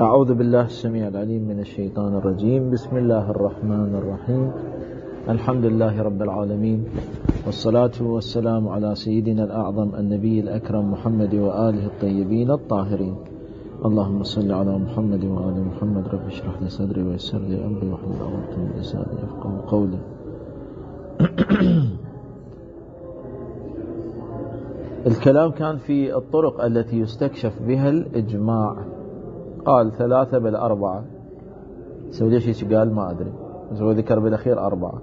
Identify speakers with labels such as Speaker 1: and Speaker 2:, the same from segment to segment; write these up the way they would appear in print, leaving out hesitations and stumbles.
Speaker 1: أعوذ بالله السميع العليم من الشيطان الرجيم. بسم الله الرحمن الرحيم. الحمد لله رب العالمين، والصلاة والسلام على سيدنا الأعظم النبي الأكرم محمد وآله الطيبين الطاهرين. اللهم صل على محمد وآل محمد. رب اشرح لي صدري ويسر لي أمري واحلل عقدة من لساني يفقهوا قولي. الكلام كان في الطرق التي يستكشف بها الإجماع. قال 3 بل 4. سوي ليش ايش قال ما أدري، بس هو ذكر بالأخير 4.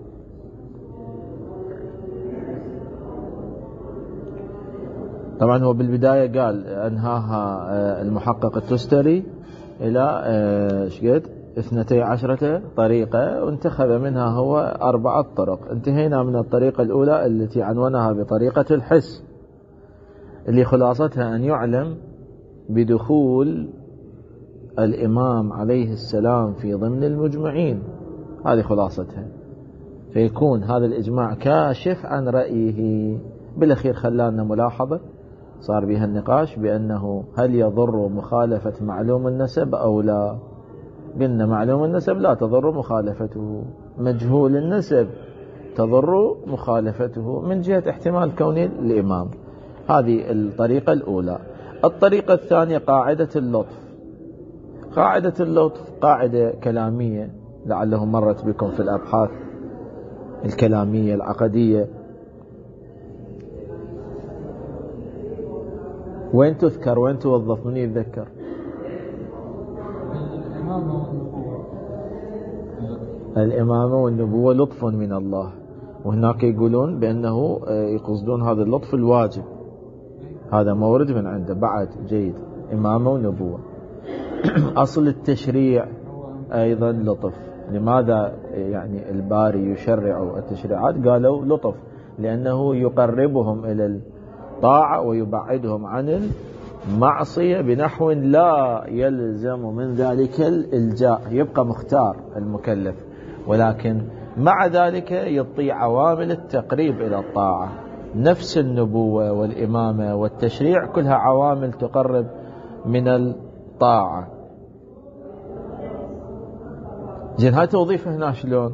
Speaker 1: طبعا هو بالبداية قال أنهاها المحقق التستري إلى شقد 12 طريقة، وانتخذ منها هو 4 طرق. انتهينا من الطريقة الأولى التي عنونها بطريقة الحس، اللي خلاصتها أن يعلم بدخول الإمام عليه السلام في ضمن المجمعين. هذه خلاصتها، فيكون هذا الإجماع كاشف عن رأيه. بالأخير خلانا ملاحظة صار بها النقاش بأنه هل يضر مخالفة معلوم النسب أو لا. قلنا معلوم النسب لا تضر مخالفته، مجهول النسب تضر مخالفته من جهة احتمال كون الإمام. هذه الطريقة الأولى. الطريقة الثانية قاعدة اللطف. قاعدة اللطف قاعدة كلامية لعله مرت بكم في الأبحاث الكلامية العقدية. وين تذكر وين توظف؟ من يتذكر؟ الإمامة والنبوة لطف من الله، وهناك يقولون بأنه يقصدون هذا اللطف الواجب. هذا مورد من عنده بعد جيد، إمامة ونبوة. أصل التشريع أيضا لطف. لماذا يعني الباري يشرع التشريعات؟ قالوا لطف لأنه يقربهم إلى الطاعة ويبعدهم عن المعصية بنحو لا يلزم من ذلك الإلجاء. يبقى مختار المكلف، ولكن مع ذلك يطيع عوامل التقريب إلى الطاعة. نفس النبوة والإمامة والتشريع كلها عوامل تقرب من الطاعة. زين، هاي توظيفه هنا شلون؟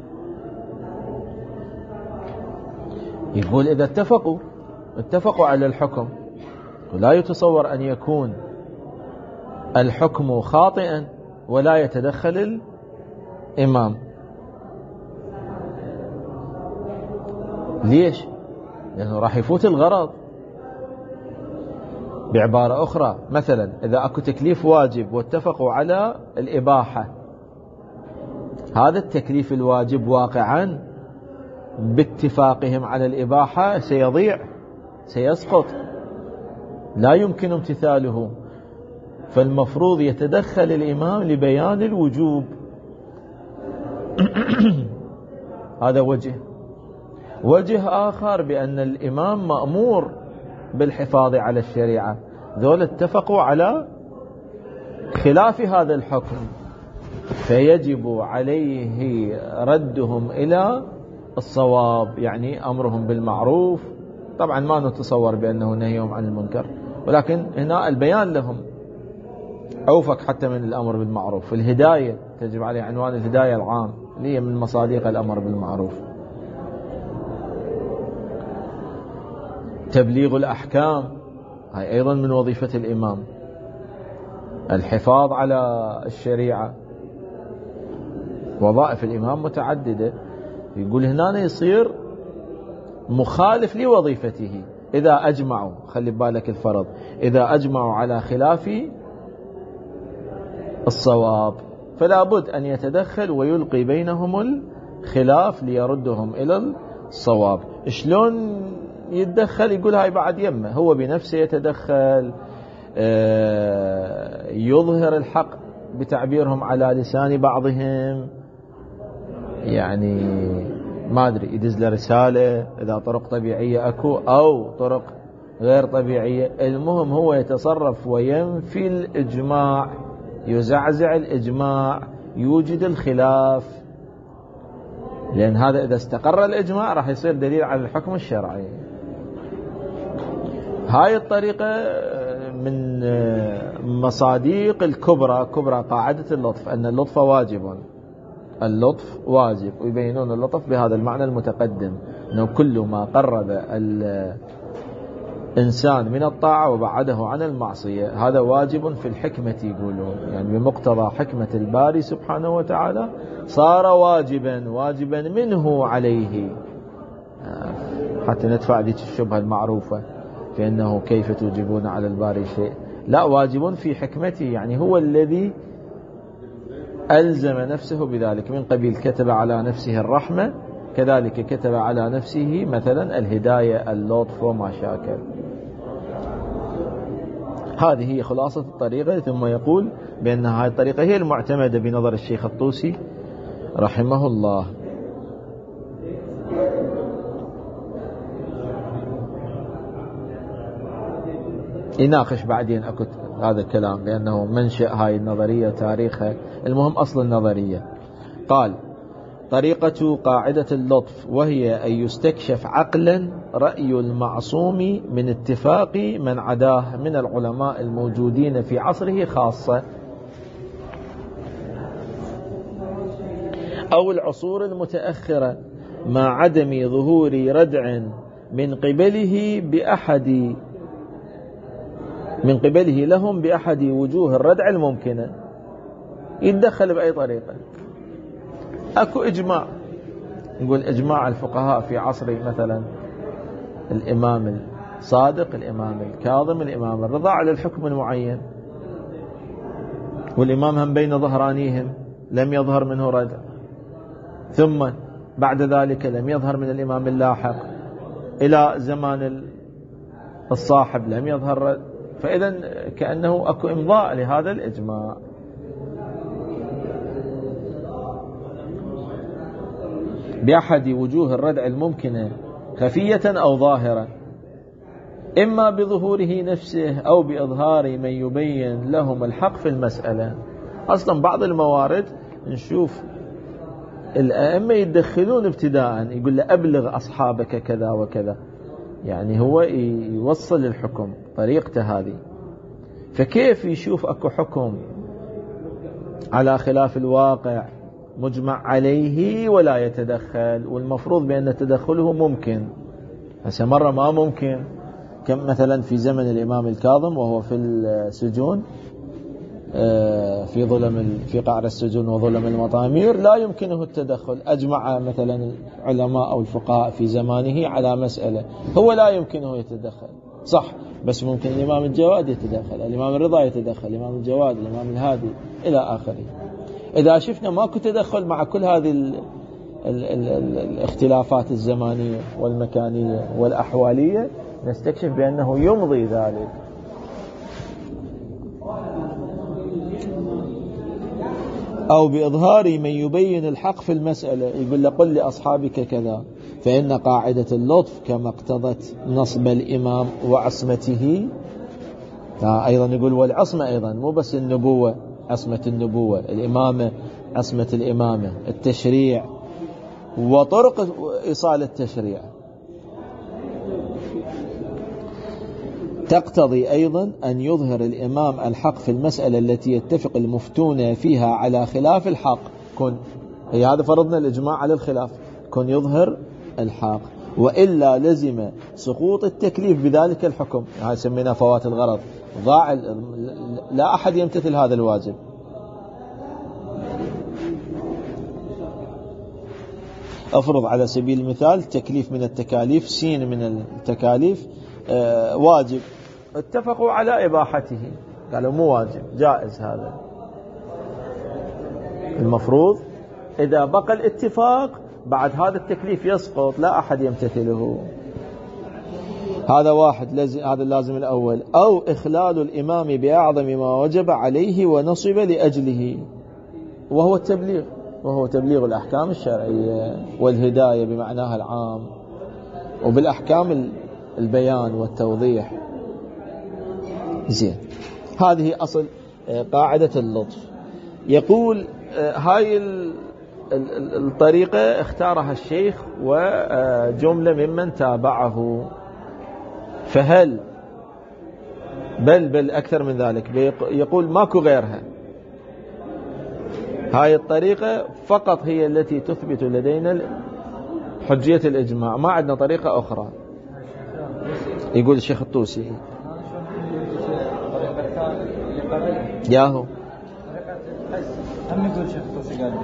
Speaker 1: يقول إذا اتفقوا على الحكم، ولا يتصور أن يكون الحكم خاطئا ولا يتدخل الإمام. ليش؟ لأنه راح يفوت الغرض. بعبارة أخرى، مثلا إذا أكو تكليف واجب واتفقوا على الإباحة، هذا التكليف الواجب واقعا باتفاقهم على الإباحة سيضيع، سيسقط، لا يمكن امتثاله. فالمفروض يتدخل الإمام لبيان الوجوب. هذا وجه آخر بأن الإمام مأمور بالحفاظ على الشريعة. ذول اتفقوا على خلاف هذا الحكم، فيجب عليه ردهم إلى الصواب، يعني أمرهم بالمعروف. طبعا ما نتصور بأنه نهيهم عن المنكر، ولكن هنا البيان لهم أوفق حتى من الأمر بالمعروف. الهداية تجب عليه عنوان الهداية العام اللي هي من مصادق الأمر بالمعروف. تبليغ الأحكام هاي أيضا من وظيفة الإمام. الحفاظ على الشريعة. وظائف الإمام متعددة. يقول هنا يصير مخالف لوظيفته إذا أجمعوا. خلي بالك الفرض، إذا أجمعوا على خلاف الصواب فلا بد أن يتدخل ويلقي بينهم الخلاف ليردهم إلى الصواب. شلون يتدخل؟ يقول هاي بعد يمه، هو بنفسه يتدخل، يظهر الحق بتعبيرهم على لسان بعضهم، يعني ما أدري يدز له رسالة إذا طرق طبيعية أكو أو طرق غير طبيعية. المهم هو يتصرف وينفي الإجماع، يزعزع الإجماع، يوجد الخلاف، لأن هذا إذا استقر الإجماع راح يصير دليل على الحكم الشرعي. هاي الطريقة من مصادق الكبرى كبرى قاعدة اللطف أن اللطف واجب، اللطف واجب، ويبينون اللطف بهذا المعنى المتقدم، أنه كل ما قرب الإنسان من الطاعة وبعده عن المعصية هذا واجب في الحكمة، يقولون يعني بمقتضى حكمة الباري سبحانه وتعالى صار واجبا منه عليه، حتى ندفع ذيك الشبهة المعروفة في أنه كيف توجبون على الباري شيء، لا، واجب في حكمته، يعني هو الذي ألزم نفسه بذلك، من قبيل كتب على نفسه الرحمة، كذلك كتب على نفسه مثلا الهداية، اللطف وما شاكل. هذه هي خلاصة الطريقة. ثم يقول بأن هذه الطريقة هي المعتمدة بنظر الشيخ الطوسي رحمه الله. يناقش بعدين أكد هذا الكلام لأنه منشأ هاي النظرية تاريخها، المهم أصل النظرية. قال: طريقة قاعدة اللطف وهي أن يستكشف عقلا رأي المعصوم من اتفاق من عداه من العلماء الموجودين في عصره خاصة أو العصور المتأخرة، مع عدم ظهور ردع من قبله لهم بأحد وجوه الردع الممكنة. يتدخل بأي طريقة. أكو إجماع، نقول إجماع الفقهاء في عصر مثلا الإمام الصادق، الإمام الكاظم، الإمام الرضا على الحكم المعين، والإمام هم بين ظهرانيهم لم يظهر منه ردع، ثم بعد ذلك لم يظهر من الإمام اللاحق إلى زمان الصاحب لم يظهر ردع، فإذا كأنه أكو إمضاء لهذا الإجماع. بأحد وجوه الردع الممكنة خفية أو ظاهرة، إما بظهوره نفسه أو بإظهار من يبين لهم الحق في المسألة. أصلا بعض الموارد نشوف الأئمة يدخلون ابتداء، يقول له أبلغ أصحابك كذا وكذا، يعني هو يوصل الحكم طريقته هذه. فكيف يشوف أكو حكم على خلاف الواقع مجمع عليه ولا يتدخل، والمفروض بأن تدخله ممكن، هسه مرة ما ممكن، كم مثلا في زمن الإمام الكاظم وهو في السجون في قعر السجون وظلم المطامير لا يمكنه التدخل. أجمع مثلا العلماء أو الفقهاء في زمانه على مسألة هو لا يمكنه يتدخل، صح، بس ممكن الإمام الجواد يتدخل، الإمام الرضا يتدخل، الإمام الجواد، الإمام الهادي إلى آخره. إذا شفنا ماكو تدخل مع كل هذه الاختلافات الزمانية والمكانية والأحوالية، نستكشف بأنه يمضي ذلك. أو بإظهار من يبين الحق في المسألة، يقول له قل لأصحابك كذا، فإن قاعدة اللطف كما اقتضت نصب الإمام وعصمته، أيضا يقول والعصمة أيضا مو بس النبوة، عصمة النبوة، الإمامة، عصمة الإمامة، التشريع وطرق إيصال التشريع، تقتضي أيضا أن يظهر الإمام الحق في المسألة التي يتفق المفتون فيها على خلاف الحق. هي هذا فرضنا الإجماع على الخلاف، كن يظهر الحق، وإلا لزم سقوط التكليف بذلك الحكم. هذا سمينا فوات الغرض، ضاع، لا أحد يمتثل هذا الواجب. أفرض على سبيل المثال تكليف من التكاليف، سين من التكاليف واجب، اتفقوا على إباحته، قالوا مو واجب، جائز. هذا المفروض إذا بقى الاتفاق بعد هذا التكليف يسقط، لا أحد يمتثله. هذا واحد، هذا اللازم الأول. أو إخلال الإمام بأعظم ما وجب عليه ونصب لأجله، وهو التبليغ، وهو تبليغ الأحكام الشرعية والهداية بمعناها العام، وبالأحكام البيان والتوضيح. زين، هذه أصل قاعدة اللطف. يقول هاي الطريقة اختارها الشيخ وجملة ممن تابعه. فهل بل أكثر من ذلك، يقول ماكو غيرها، هاي الطريقة فقط هي التي تثبت لدينا حجية الإجماع، ما عندنا طريقة أخرى. يقول الشيخ الطوسي ياهو
Speaker 2: هم يقول الشيخ الطوسي قال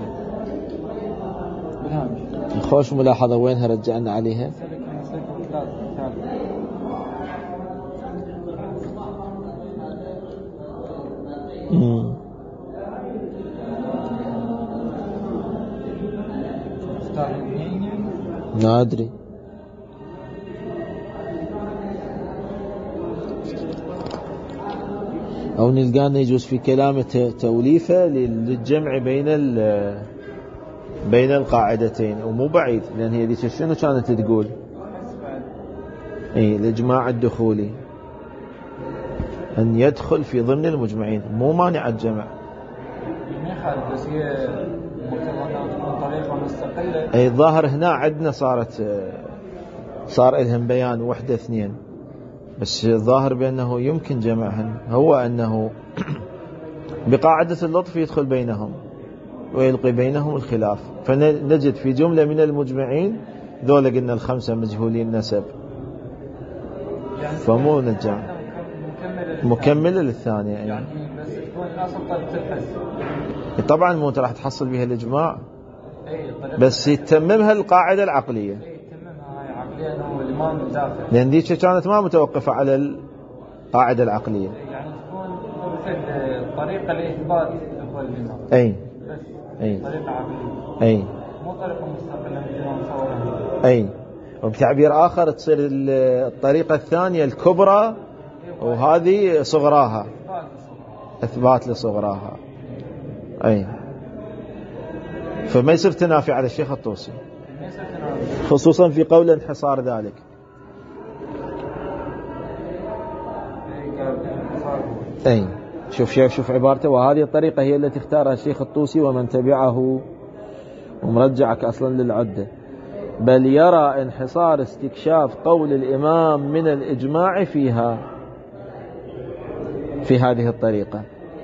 Speaker 1: خوش ملاحظة، وينها رجعنا عليها؟ ما أدري. أو نلقانا يجوز في كلامه توليفة للجمع بين القاعدتين، ومو بعيد، لأن هي دي شنو كانت تقول؟ الإجماع الدخولي أن يدخل في ضمن المجمعين، مو مانع الجمع.
Speaker 2: بس هي طريقة مستقلة.
Speaker 1: الظاهر هنا عندنا صار لهم بيان وحدة اثنين، بس الظاهر بأنه يمكن جمعهن، هو أنه بقاعدة اللطف يدخل بينهم ويلقي بينهم الخلاف، فنجد في جملة من المجمعين ذولا قلنا الخمسة مجهولين نسب، فمو نجمع مكملة للثانية
Speaker 2: يعني بس تكون أصل طريقة الحس.
Speaker 1: طبعا مو راح تحصل بها الإجماع، بس يتممها القاعدة العقلية،
Speaker 2: يتممها هاي عقلية أنه الإمام دافع،
Speaker 1: لأن دي كانت ما متوقفة على القاعدة العقلية،
Speaker 2: يعني تكون مثل طريقة لإثبات دخول الإمام. بس طريقة عقلية، مو طريقة مستقلة مثل الإمام صورها.
Speaker 1: وبتعبير آخر تصير الطريقة الثانية الكبرى، وهذه صغراها، إثبات لصغراها. فما يصير تنافي على الشيخ الطوسي، خصوصا في قول انحصار ذلك. شوف عبارته، وهذه الطريقة هي التي اختارها الشيخ الطوسي ومن تبعه، ومرجعك أصلا للعدة، بل يرى انحصار استكشاف قول الإمام من الإجماع فيها في هذه الطريقة.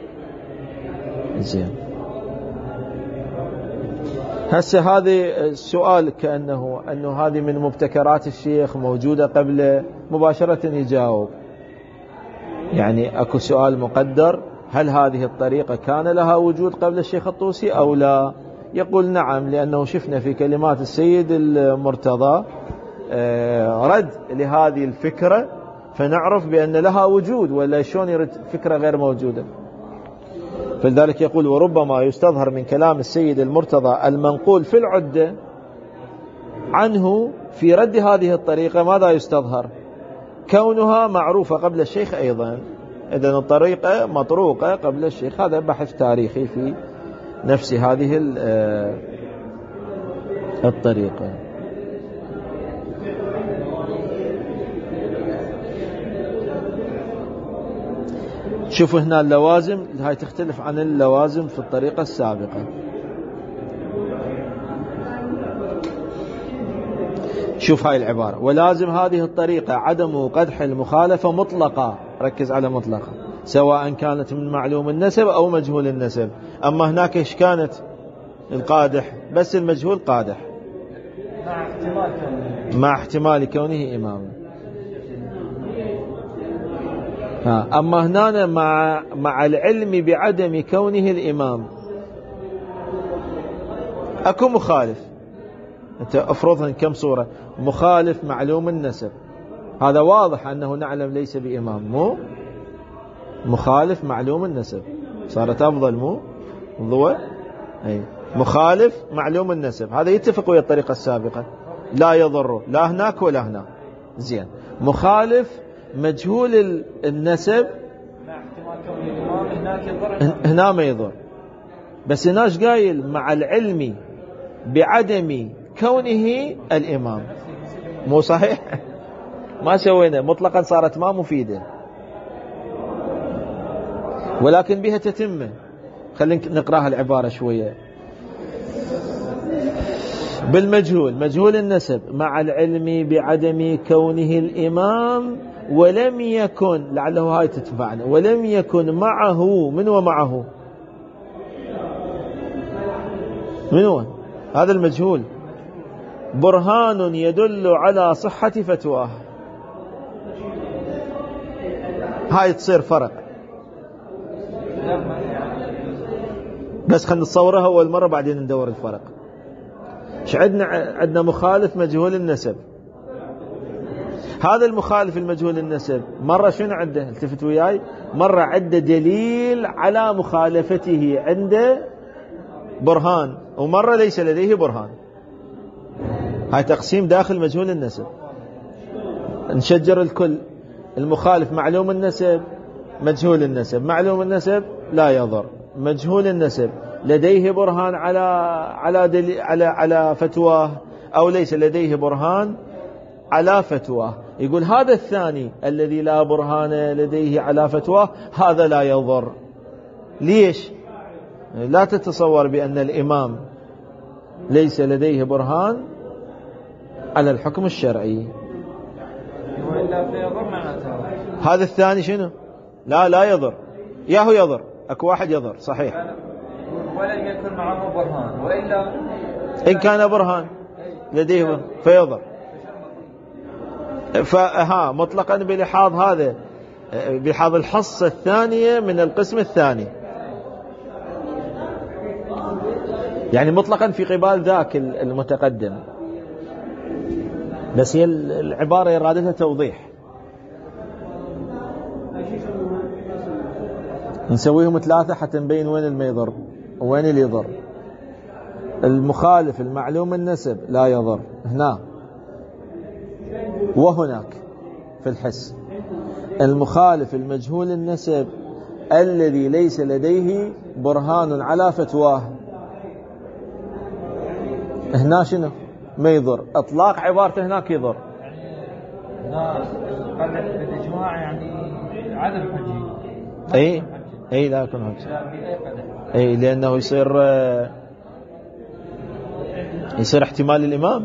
Speaker 1: زين، هسه هذه السؤال أنه هذه من مبتكرات الشيخ موجودة قبل مباشرة يجاوب، يعني أكو سؤال مقدر، هل هذه الطريقة كان لها وجود قبل الشيخ الطوسي أو لا؟ يقول نعم، لأنه شفنا في كلمات السيد المرتضى رد لهذه الفكرة، فنعرف بأن لها وجود، ولا شلون يرد فكرة غير موجودة؟ فلذلك يقول وربما يستظهر من كلام السيد المرتضى المنقول في العدة عنه في رد هذه الطريقة ماذا يستظهر؟ كونها معروفة قبل الشيخ أيضا، إذن الطريقة مطروقة قبل الشيخ، هذا بحث تاريخي في نفس هذه الطريقة. شوفوا هنا اللوازم، هاي تختلف عن اللوازم في الطريقة السابقة. شوف هاي العبارة، ولازم هذه الطريقة عدم قدح المخالفة مطلقة، ركز على مطلقة، سواء كانت من معلوم النسب أو مجهول النسب. أما هناك إيش كانت؟ القادح، بس المجهول قادح مع احتمال كونه إماما. أما هنا مع العلم بعدم كونه الإمام، أكو مخالف، أنت أفرضها كم صورة، مخالف معلوم النسب، هذا واضح أنه نعلم ليس بإمام، مو مخالف معلوم النسب، صارت أفضل مو ضوء. مخالف معلوم النسب، هذا يتفق ويا الطريقة السابقة، لا يضره لا هناك ولا هنا. زين، مخالف مجهول النسب هنا ما يضر، بس هناش قايل مع العلم بعدم كونه الإمام، مو صحيح؟ ما سوينا مطلقا، صارت ما مفيدة، ولكن بها تتمة. خلينا نقراها العبارة شوية. بالمجهول، مجهول النسب، مع العلم بعدم كونه الإمام ولم يكن، لعله هاي تتبعنا، ولم يكن معه، من ومعه؟ من هو هذا المجهول؟ برهان يدل على صحة فتواه. هاي تصير فرق. بس خلينا نتصورها أول مرة بعدين ندور الفرق. ايش عندنا مخالف مجهول النسب. هذا المخالف المجهول النسب مرة شنو عنده؟ التفت وياي. مرة عنده دليل على مخالفته، عنده برهان، ومرة ليس لديه برهان. هاي تقسيم داخل مجهول النسب. نشجر الكل. المخالف معلوم النسب، مجهول النسب. معلوم النسب لا يضر. مجهول النسب لديه برهان على فتواه، أو ليس لديه برهان على فتواه. يقول هذا الثاني الذي لا برهان لديه على فتواه هذا لا يضر. ليش؟ لا تتصور بأن الإمام ليس لديه برهان على الحكم الشرعي. هذا الثاني شنو؟ لا يضر. ياهو يضر. اكو واحد يضر صحيح.
Speaker 2: ولم يكن معه برهان، وإلا
Speaker 1: إن كان برهان لديه برهان فيضر. مطلقا بلحاظ هذا، بلحاظ الحصة الثانية من القسم الثاني، يعني مطلقا في قبال ذاك المتقدم. بس هي العبارة إرادتها توضيح. نسويهم ثلاثة حتى نبين وين اللي يضر وين اللي يضر. المخالف المعلوم النسب لا يضر هنا وهناك في الحس. المخالف المجهول النسب الذي ليس لديه برهان على فتواه هنا شنو؟ ما يضر. اطلاق عبارته هناك يضر.
Speaker 2: يعني هنا بالاجماع يعني عدم حجي.
Speaker 1: اي لا يكون حجة. اي لانه يصير احتمال الامام.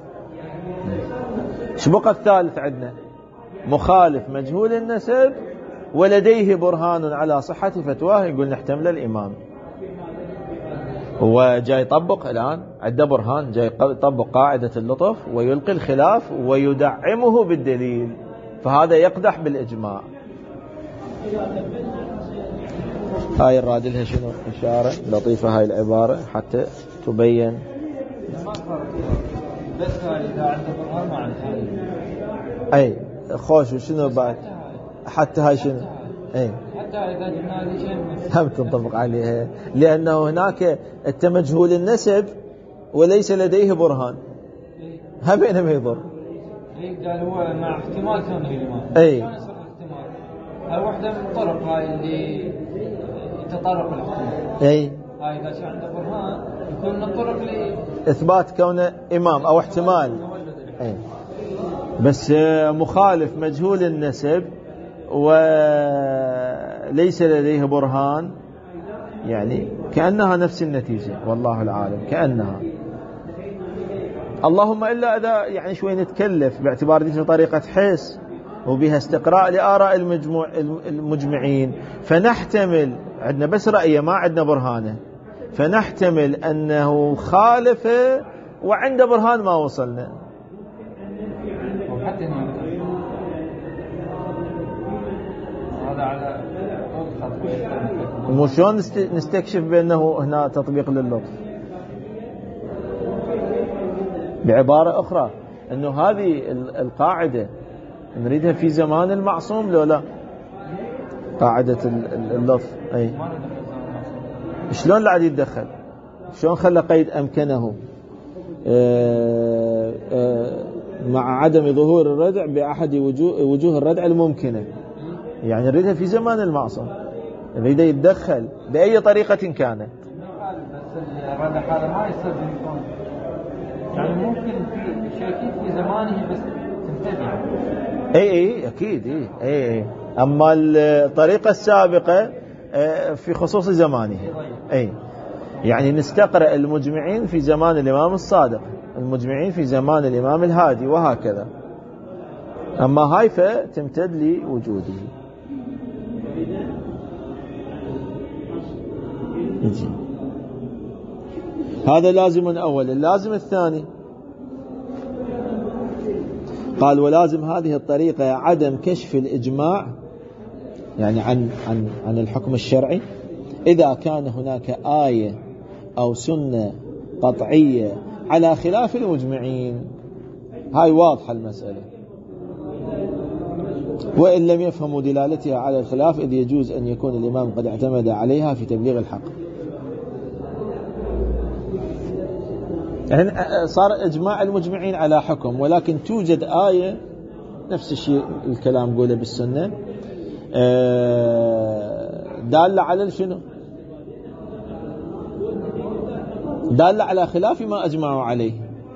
Speaker 1: شو بقى الثالث عندنا؟ مخالف مجهول النسب ولديه برهان على صحة فتواه، يقول نحتمل الامام. هو جاي يطبق الآن، عنده برهان، جاي يطبق قاعدة اللطف ويلقي الخلاف ويدعمه بالدليل، فهذا يقدح بالإجماع. هاي الراد لها شنو إشارة لطيفة هاي العبارة حتى تبين.
Speaker 2: بس إذا عنده برهان مع
Speaker 1: أي خوش. وشنو بعد حتى هاي شنو؟ أي
Speaker 2: حتى إذا جبنا هذه شيء
Speaker 1: هم تنطبق عليها، لأنه هناك التمجهول النسب وليس لديه برهان، هم بينما يضر.
Speaker 2: قال هو مع احتمال كونه الإمام.
Speaker 1: أي
Speaker 2: هاي واحدة من الطرق هاي اللي يتطرق الاحتمال.
Speaker 1: أي
Speaker 2: هاي إذا كان عنده برهان يكون من الطرق
Speaker 1: إثبات كونه إمام أو احتمال. أي بس مخالف مجهول النسب وليس لديه برهان، يعني كأنها نفس النتيجة، والله العالم كأنها. اللهم إلا إذا يعني شوي نتكلف باعتبار دي طريقة حس وبها استقراء لآراء المجمعين، فنحتمل عندنا بس رأيه ما عندنا برهانه، فنحتمل أنه خالف وعنده برهان ما وصلنا. وشون نستكشف بأنه هنا تطبيق لللطف؟ بعبارة أخرى أنه هذه القاعدة نريدها في زمان المعصوم لو لا؟ قاعدة اللطف. أي شلون لا عاد يتدخل؟ شلون خلى قيد أمكنه مع عدم ظهور الردع بأحد وجوه الردع الممكنة؟ يعني نريدها في زمان المعصوم، نريده يتدخل بأي طريقة كانت.
Speaker 2: بس الردع هذا ما يصير بالكون، يعني ممكن في شيء في زمانه بس تنتهي.
Speaker 1: اي اكيد. اي اما الطريقة السابقة في خصوص زمانه. اي يعني نستقرأ المجمعين في زمان الإمام الصادق، المجمعين في زمان الإمام الهادي، وهكذا. أما هاي فتمتد لوجوده. هذا لازم أول. اللازم الثاني قال ولازم هذه الطريقة عدم كشف الإجماع يعني عن الحكم الشرعي إذا كان هناك آية أو سنة قطعية على خلاف المجمعين. هاي واضحة المسألة. وإن لم يفهموا دلالتها على الخلاف إذ يجوز أن يكون الإمام قد اعتمد عليها في تبليغ الحق. يعني صار إجماع المجمعين على حكم ولكن توجد آية نفس الشيء الكلام قوله بالسنة دالة على شنو؟ دالة على خلاف ما أجمعوا عليه.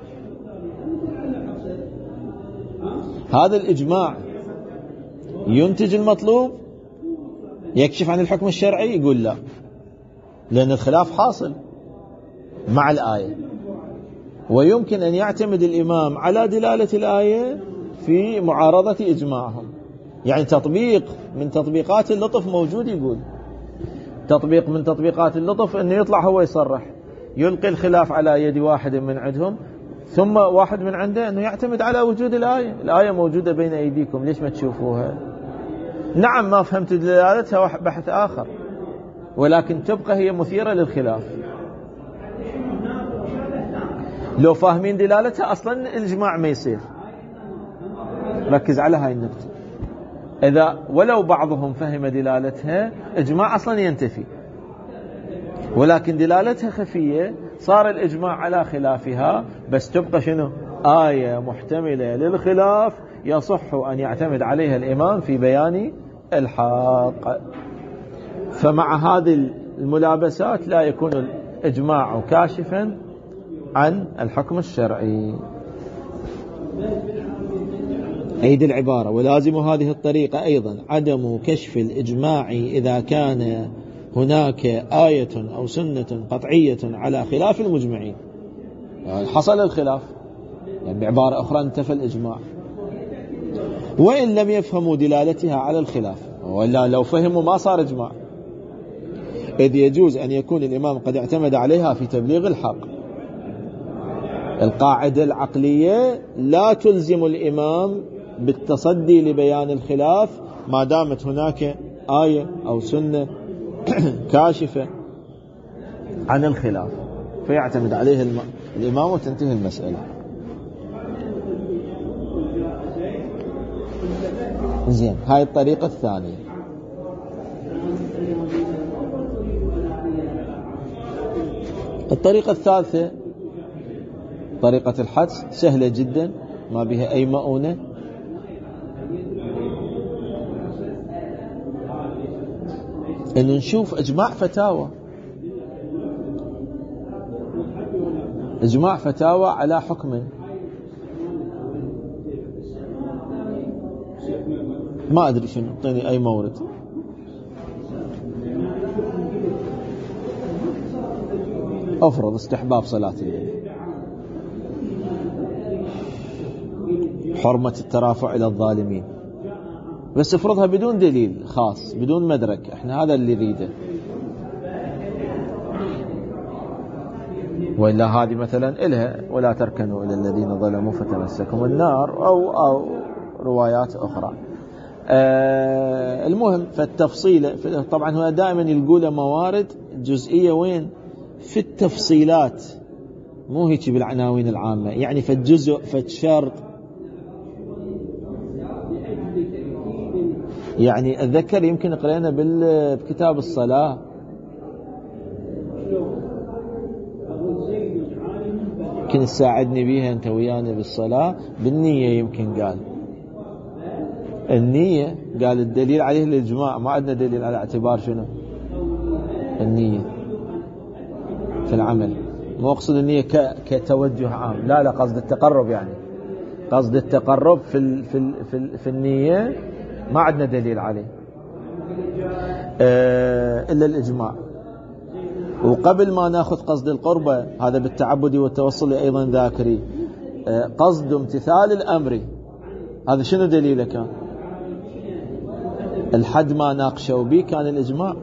Speaker 1: هذا الإجماع ينتج المطلوب يكشف عن الحكم الشرعي؟ يقول لا، لأن الخلاف حاصل مع الآية. ويمكن أن يعتمد الإمام على دلالة الآية في معارضة إجماعهم. يعني تطبيق من تطبيقات اللطف موجود. يقول تطبيق من تطبيقات اللطف أنه يطلع هو يصرح يلقي الخلاف على يد واحد من عندهم ثم واحد من عنده أنه يعتمد على وجود الآية. الآية موجودة بين أيديكم ليش ما تشوفوها؟ نعم ما فهمت دلالتها بحث آخر ولكن تبقى هي مثيرة للخلاف. لو فاهمين دلالتها أصلا الإجماع ما يصير. ركز على هاي النقطة. إذا ولو بعضهم فهم دلالتها إجماع أصلا ينتفي ولكن دلالتها خفية صار الإجماع على خلافها بس تبقى شنو؟ آية محتملة للخلاف يصح أن يعتمد عليها الإمام في بيان الحق. فمع هذه الملابسات لا يكون الإجماع كاشفا عن الحكم الشرعي. عيد العبارة. ولازم هذه الطريقة أيضا عدم كشف الإجماع إذا كان هناك آية أو سنة قطعية على خلاف المجمعين. يعني حصل الخلاف يعني بعبارة أخرى انتفى الإجماع. وإن لم يفهموا دلالتها على الخلاف ولا لو فهموا ما صار إجماع إذ يجوز أن يكون الإمام قد اعتمد عليها في تبليغ الحق. القاعدة العقلية لا تلزم الإمام بالتصدي لبيان الخلاف ما دامت هناك آية أو سنة كاشفة عن الخلاف فيعتمد عليه الإمام وتنتهي المسألة. زين. هاي الطريقة الثانية. الطريقة الثالثة طريقة الحدس سهلة جدا ما بها أي مؤونة. إن نشوف إجماع فتاوى على حكم ما أدري شنو اعطيني أي مورد. أفرض استحباب صلاة الليل حرمة الترافع إلى الظالمين بس افرضها بدون دليل خاص بدون مدرك. احنا هذا اللي نريده. وإلا هذه مثلا إلها ولا تركنوا إلى الذين ظلموا فتمسكهم النار أو روايات أخرى. المهم فالتفصيل طبعا هو دائما يلقوا له موارد جزئية وين في التفصيلات مو هيك بالعناوين العامة. يعني فالجزء فالشرط. يعني أتذكر يمكن قرأنا بكتاب الصلاة يمكن تساعدني بيها أنت ويانا بالصلاة بالنية. يمكن قال النية قال الدليل عليه الإجماع ما عندنا دليل على اعتبار شنو النية في العمل. مو أقصد النية كتوجه عام لا قصد التقرب. يعني قصد التقرب في النية ما عندنا دليل عليه إلا الإجماع. وقبل ما ناخذ قصد القربة هذا بالتعبد والتوصل أيضا ذاكري قصد امتثال الأمر هذا شنو دليله كان؟ الحد ما ناقشوا به كان الإجماع.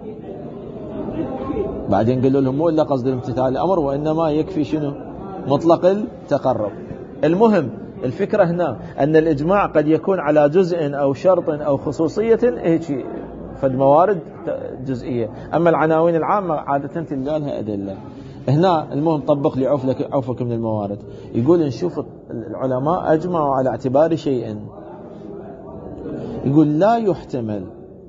Speaker 1: بعدين قالوا لهم مو إلا قصد الامتثال الأمر، وإنما يكفي شنو؟ مطلق التقرب. المهم الفكرة هنا أن الإجماع قد يكون على جزء أو شرط أو خصوصية، هيك فد موارد جزئية. أما العناوين العامة عادة تلقى لها أدلة. هنا المهم طبق لي عوفك من الموارد. يقول نشوف العلماء أجمعوا على اعتبار شيء. يقول لا يحتمل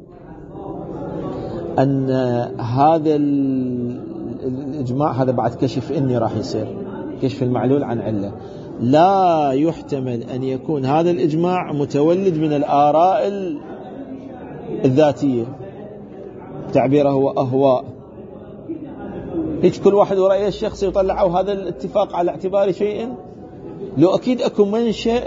Speaker 1: أن هذا الإجماع، هذا بعد كشف إني راح يصير كشف المعلول عن علة، لا يحتمل أن يكون هذا الإجماع متولد من الآراء الذاتية، تعبيره هو أهواء، هيك كل واحد ورأيه الشخصي يطلعوا هذا الاتفاق على اعتبار شيء. لو أكيد أكو منشأ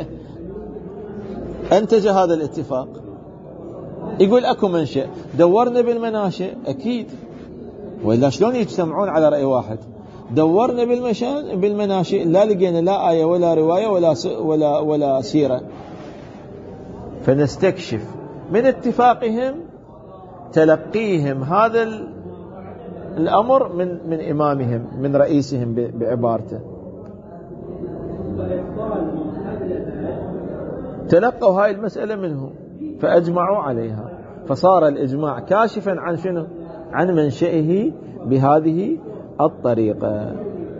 Speaker 1: أنتج هذا الاتفاق. يقول أكو منشأ، دورنا بالمناشئ أكيد، وإلا شلون يجتمعون على رأي واحد؟ دورنا بالمناشئ لا لقينا لا آية ولا رواية ولا سيرة، فنستكشف من اتفاقهم تلقيهم هذا الأمر من إمامهم، من رئيسهم بعبارته. تلقوا هاي المسألة منه فأجمعوا عليها، فصار الإجماع كاشفا عن شنو؟ عن منشئه بهذه الطريقة.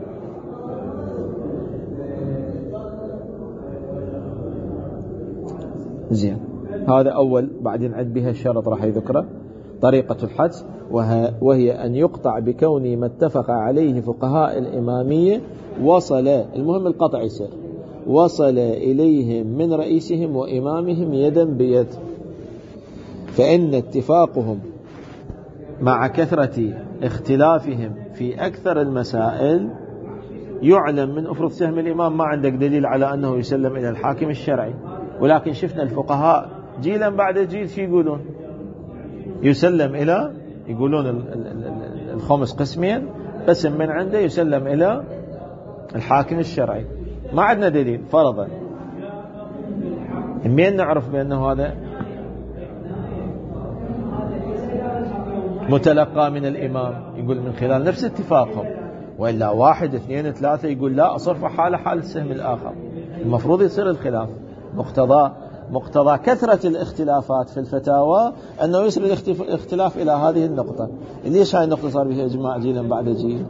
Speaker 1: زين، هذا أول. بعدين عد بها الشرط راح يذكره، طريقة الحدس، وهي أن يقطع بكون ما اتفق عليه فقهاء الإمامية وصل، المهم القطع يصير، وصل إليهم من رئيسهم وإمامهم يدا بيد. فإن اتفاقهم مع كثرة اختلافهم في أكثر المسائل يعلم من أفرض سهم الإمام، ما عندك دليل على أنه يسلم إلى الحاكم الشرعي، ولكن شفنا الفقهاء جيلا بعد جيل شو يقولون؟ يسلم إلى، يقولون الخمس قسمين، قسم من عنده يسلم إلى الحاكم الشرعي، ما عندنا دليل فرضا. مين نعرف بأنه هذا متلقى من الإمام؟ يقول من خلال نفس اتفاقهم، وإلا واحد اثنين ثلاثة يقول لا أصرف حالة حال السهم الآخر. المفروض يصير الخلاف. مقتضى كثرة الاختلافات في الفتاوى أنه يصل الاختلاف إلى هذه النقطة. ليش هاي النقطة صار بها إجماع جيلا بعد جيل؟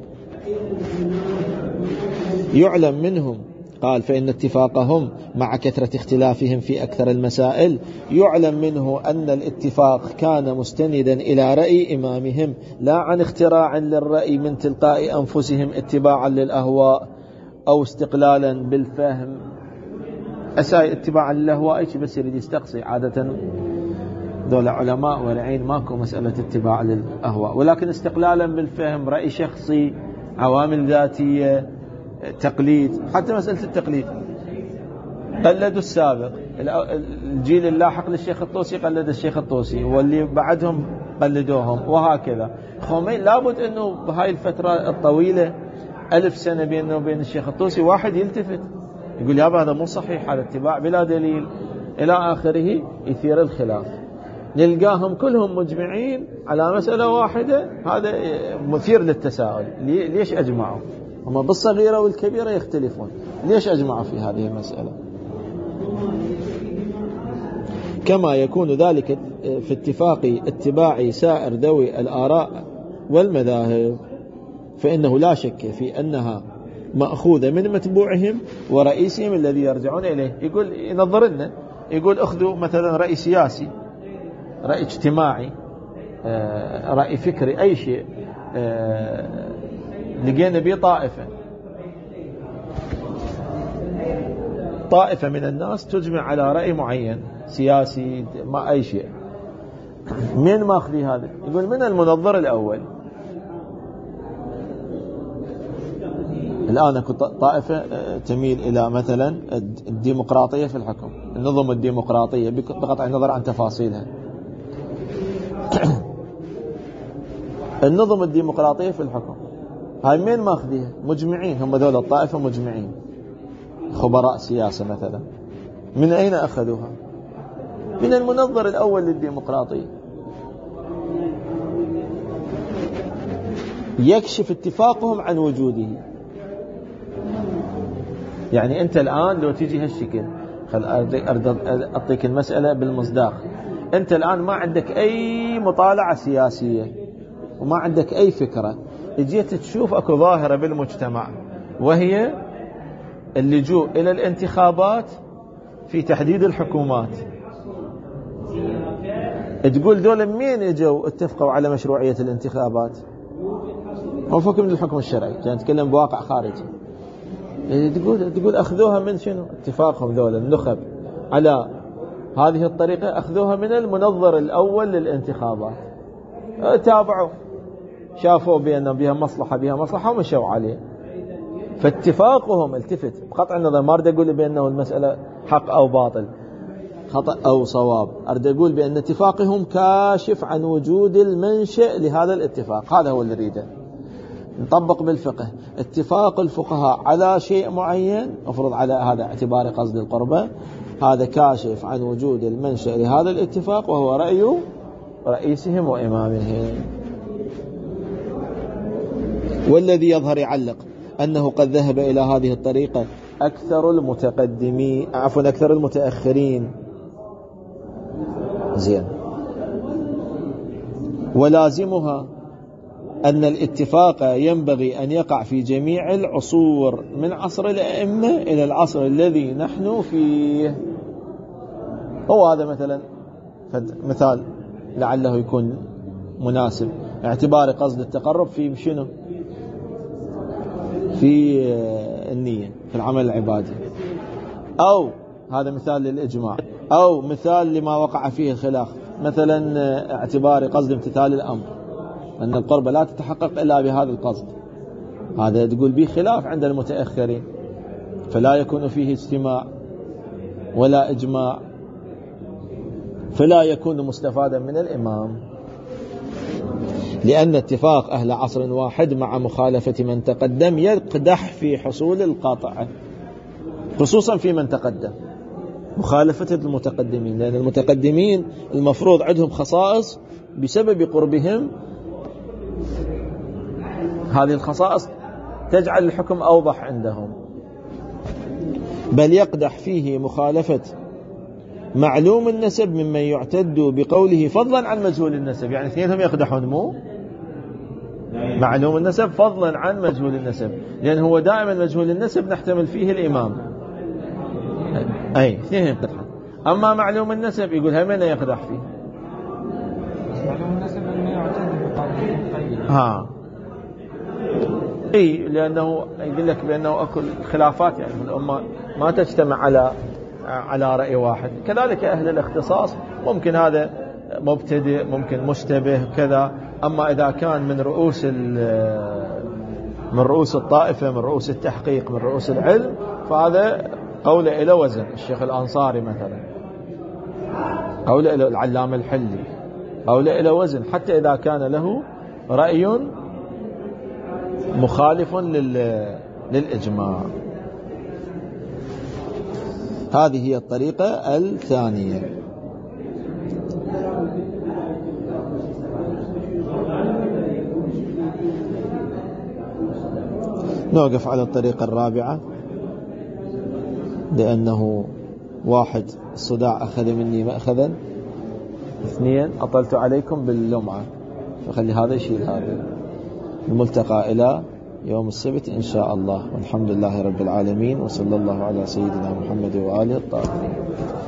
Speaker 1: يعلم منهم، قال فإن اتفاقهم مع كثرة اختلافهم في أكثر المسائل يعلم منه أن الاتفاق كان مستندا إلى رأي إمامهم، لا عن اختراع للرأي من تلقاء أنفسهم اتباعا للأهواء أو استقلالا بالفهم. أساي اتباعا للأهواء ايش بس يريد يستقصي. عادة دول علماء ورعين ماكو مسألة اتباع للأهواء، ولكن استقلالا بالفهم، رأي شخصي، عوامل ذاتية، تقليد. حتى مسألة التقليد قلدوا السابق، الجيل اللاحق للشيخ الطوسي قلد الشيخ الطوسي، واللي بعدهم قلدوهم، وهكذا. خمين لابد أنه بهاي الفترة الطويلة 1000 سنة بينه وبين الشيخ الطوسي واحد يلتفت يقول يابا هذا مو صحيح، هذا اتباع بلا دليل إلى آخره، يثير الخلاف. نلقاهم كلهم مجمعين على مسألة واحدة، هذا مثير للتساؤل. ليش أجمعوا؟ هم بالصغيرة والكبيرة يختلفون، ليش أجمعوا في هذه المسألة؟ كما يكون ذلك في اتفاق اتباع سائر ذوي الآراء والمذاهب، فإنه لا شك في أنها مأخوذة من متبوعهم ورئيسهم الذي يرجعون إليه. يقول ينظر لنا، يقول أخذوا مثلا رأي سياسي، رأي اجتماعي، رأي فكري، أي شيء لقينا به طائفة من الناس تجمع على رأي معين سياسي، ما أي شيء. من ماخذي هذا؟ يقول من المنظر الأول. الآن طائفة تميل إلى مثلا الديمقراطية في الحكم، النظم الديمقراطية بقطع النظر عن تفاصيلها. النظم الديمقراطية في الحكم هاي مين ماخذيها؟ مجمعين، هم ذول الطائفة مجمعين، خبراء سياسة مثلا، من أين أخذوها؟ من المنظر الأول للديمقراطية. يكشف اتفاقهم عن وجوده. يعني أنت الآن لو تيجي هالشكل، أعطيك المسألة بالمصداق. أنت الآن ما عندك أي مطالعة سياسية وما عندك أي فكرة، جيت تشوف أكو ظاهرة بالمجتمع وهي اللجوء إلى الانتخابات في تحديد الحكومات. تقول دول مين اجوا اتفقوا على مشروعية الانتخابات؟ وفق من الحكم الشرعي، يعني نتكلم بواقع خارجي. تقول أخذوها من شنو؟ اتفاقهم ذول النخب على هذه الطريقة، أخذوها من المنظر الأول للانتخابات، تابعوا شافوا بأن بها مصلحة ومشوا عليه. فاتفاقهم، التفت بقطع النظر، ما أريد أقول بأنه المسألة حق أو باطل، خطأ أو صواب، أريد أقول بأن اتفاقهم كاشف عن وجود المنشأ لهذا الاتفاق. هذا هو اللي نريده نطبق بالفقه. اتفاق الفقهاء على شيء معين، أفرض على هذا اعتبار قصد القربة، هذا كاشف عن وجود المنشأ لهذا الاتفاق، وهو رأي رئيسهم وإمامهم. والذي يظهر يعلق أنه قد ذهب إلى هذه الطريقة أكثر المتأخرين. زين. ولازمها أن الاتفاق ينبغي أن يقع في جميع العصور من عصر الأئمة إلى العصر الذي نحن فيه. هو هذا مثال لعله يكون مناسب، اعتبار قصد التقرب في شنو؟ في النية في العمل العبادي، أو هذا مثال للإجماع، أو مثال لما وقع فيه الخلاف، مثلا اعتبار قصد امتثال الأمر، أن القربة لا تتحقق إلا بهذا القصد. هذا تقول به خلاف عند المتأخرين، فلا يكون فيه اجتماع ولا إجماع، فلا يكون مستفادا من الإمام، لأن اتفاق أهل عصر واحد مع مخالفة من تقدم يقدح في حصول القاطع، خصوصا في من تقدم، مخالفة المتقدمين، لأن المتقدمين المفروض عندهم خصائص بسبب قربهم، هذه الخصائص تجعل الحكم أوضح عندهم. بل يقدح فيه مخالفة معلوم النسب ممن يعتد بقوله فضلا عن مجهول النسب، يعني اثنينهم يقدحون، مو معلوم النسب فضلا عن مجهول النسب، لأن هو دائما مجهول النسب نحتمل فيه الإمام، أي اثنين يقدحون. أما معلوم النسب يقول هم من يقدح فيه؟
Speaker 2: معلوم النسب من يعتد بقوله
Speaker 1: اي، لانه يقول لك بانه اكو خلافات، يعني الامه ما تجتمع على راي واحد. كذلك اهل الاختصاص ممكن هذا مبتدئ، ممكن مشتبه كذا. اما اذا كان من رؤوس الطائفه، من رؤوس التحقيق، من رؤوس العلم، فهذا قوله الى وزن. الشيخ الانصاري مثلا قوله الى، العلامه الحلي قوله الى وزن، حتى اذا كان له راي مخالف للإجماع. هذه هي الطريقة الثانية. نوقف على الطريقة الرابعة، لأنه واحد الصداع أخذ مني مأخذا، اثنين أطلت عليكم باللمعة، فخلي هذا يشيل هذا. الملتقى إلى يوم السبت إن شاء الله، والحمد لله رب العالمين، وصلى الله على سيدنا محمد وآله الطاهرين.